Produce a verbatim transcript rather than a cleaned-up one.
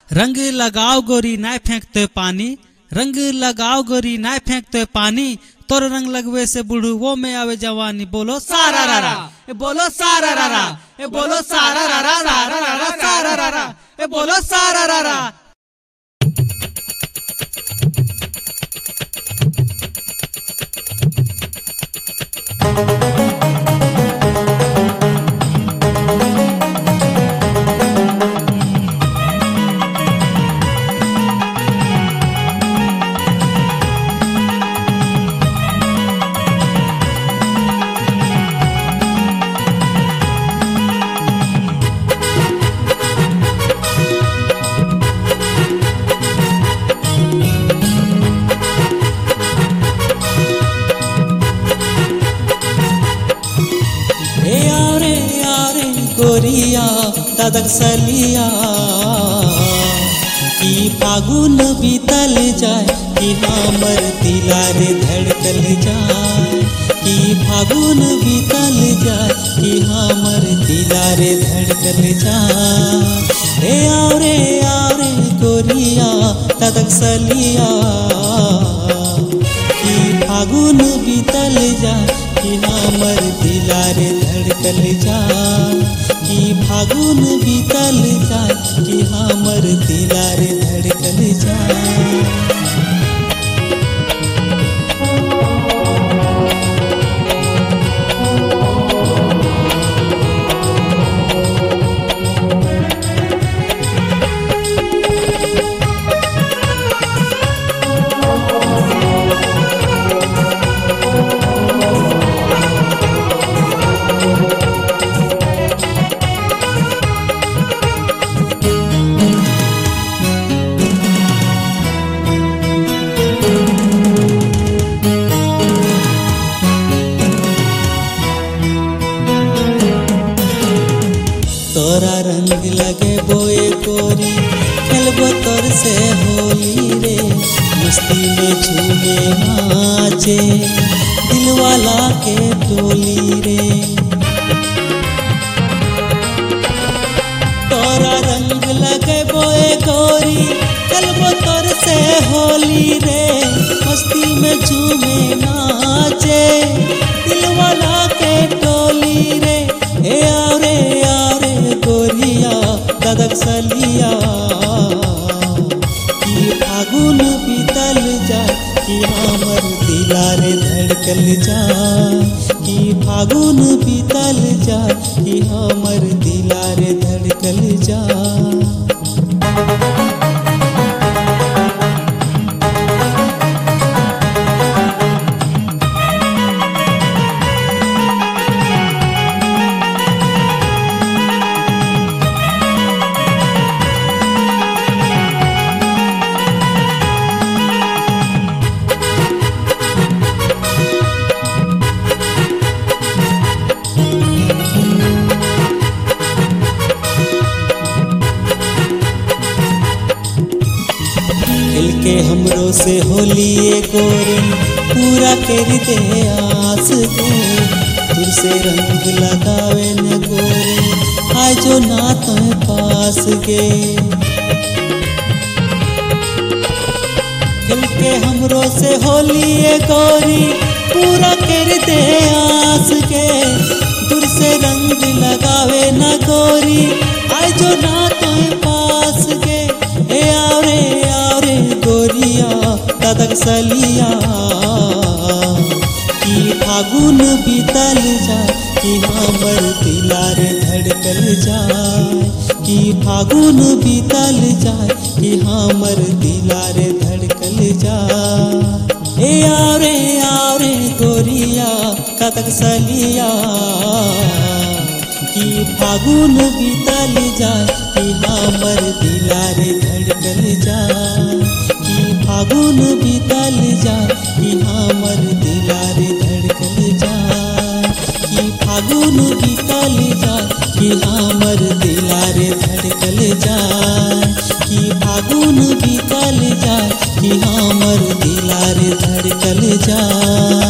रंग लगाओ गोरी नाय फेंकते पानी, रंग लगाओ गोरी नाय फेंकते पानी, तोर रंग लगवे से बुढ़ू वो में आवे जवानी। बोलो सारा रारा, ए बोलो सारा रारा, ए बोलो सारा रारा रारा रारा सारा रारा, ए बोलो सारा रारा। गोरिया दादक सलिया कि फागुन बीतल जाए, कि हमर दिलार धड़कल जाए, कि फागुन बीतल जाए, कि हमर दिलार धड़कल जाए। रे आओ रे आओ रे गोरिया दादक सलिया कि फागुन बीतल जाए, कि हमर दिलार धड़कल जाए, कि फागुन बीतल जाए, कि हमर दिलार धड़कल जाए। तोरा रंग लगे बोए गोरी, खेलबो तोर से होली रे, मस्ती में झूमे नाचे दिलवाला के टोली रे। तोरा रंग लगे बोए गोरी, खेलबो तोर से होली रे, मस्ती में झूमे नाचे दिलवाला के टोली रे। ए आओ रे आओ रे गोरिया दादक सलिया कि फागुन बीतल जाए, कि हमर दिलार धड़कल जाए, कि फागुन बीतल जाए, कि हमर दिलार धड़कल जाए। के हमरो से होलिए गोरे पूरा कर दे आस के, तुर से रंग लगावे न गोरे आय जो ना तो पास गे। खेल के हमरो से होलिए गोरी पूरा कर दे आस के, तुर से रंग लगावे न गोरी आय जो ना तो पास गे। ए आओ रे आओ रे गोरिया दादक सलिया कि फागुन बीतल जाए, कि हमर दिलार धड़कल जाए, कि फागुन बीतल जाए, कि हमर दिलार धड़कल जाए। ए आओ रे आओ रे गोरिया दादक सलिया कि फागुन बीतल जाए, कि हमर दिलार धड़कल जाए, कि फागुन बीतल जाए, कि हमर दिलार धड़कल जाए, कि फागुन बीतल जाए, कि हमर दिलार धड़कल जाए, कि फागुन बीतल जाए, कि हमर दिलार धड़कल जाए।